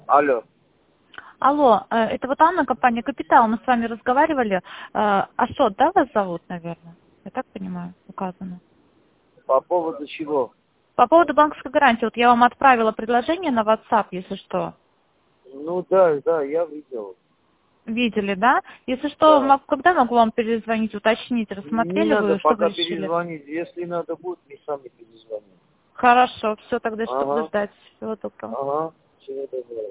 Алло. Алло, это вот Анна, компания «Капитал». Мы с вами разговаривали. Ашот, да, вас зовут, наверное? Я так понимаю, указано. По поводу чего? По поводу банковской гарантии. Вот я вам отправила предложение на WhatsApp, если что. Ну да, я видел. Видели, да? Если что, Да. когда могу вам перезвонить, уточнить, Не рассмотрели надо вы, что вы пока решили? перезвонить. Если надо будет, мы сами перезвоним. Хорошо, все, тогда что буду Ага. ждать. Всего доброго. Ага. Всего доброго.